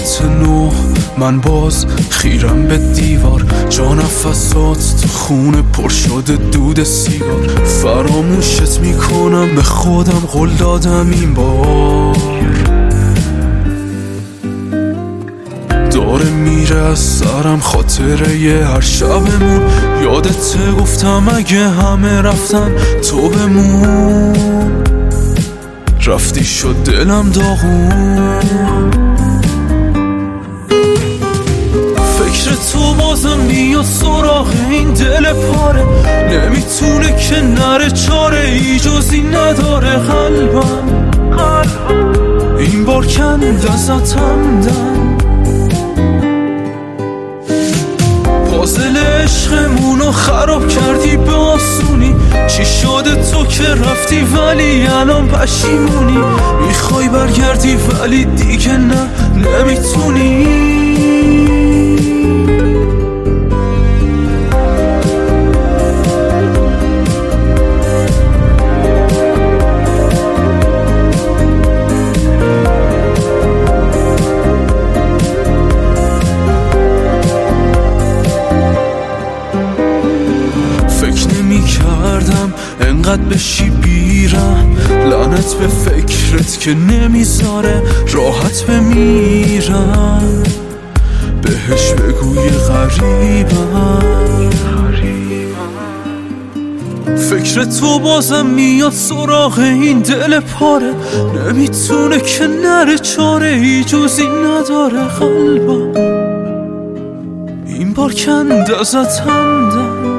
ساعت 9 من باز خیرم به دیوار، جا نفسات تو خونه پر شده دود سیگار. فراموشت میکنم به خودم قول دادم این بار. داره میره از سرم خاطره هر شبمون، یادت گفتم اگه همه رفتن تو بمون. رفتی شد دلم داغون، فکر تو بازم میاد سراغ این دل پاره. نمیتونه که نره، چاره ای جزی نداره قلبم. این بار کند ازتم دم، پازل عشقمونو خراب کردی به آسونی. چی شده تو که رفتی ولی الان پشیمونی؟ میخوای برگردی ولی دیگه نه، نمیتونی. کردم انقدر بشی بیرم، لعنت به فکرت که نمیذاره راحت بمیرم. بهش بگوی غریبم، فکر تو بازم میاد سراغ این دل پاره. نمیتونه که نره، چاره ای جزی نداره قلبم. این بار کند ازتم دم،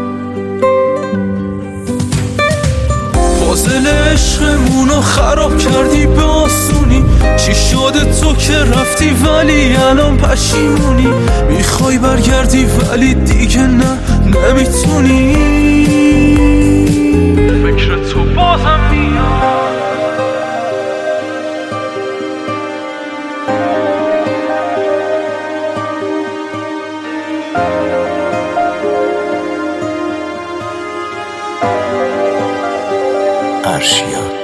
پازل عشقمونو خراب کردی به آسونی. چی شده تو که رفتی ولی الان پشیمونی؟ میخوای برگردی ولی دیگه نه، نمیتونی. فکر تو بازم میاد، ارشیا.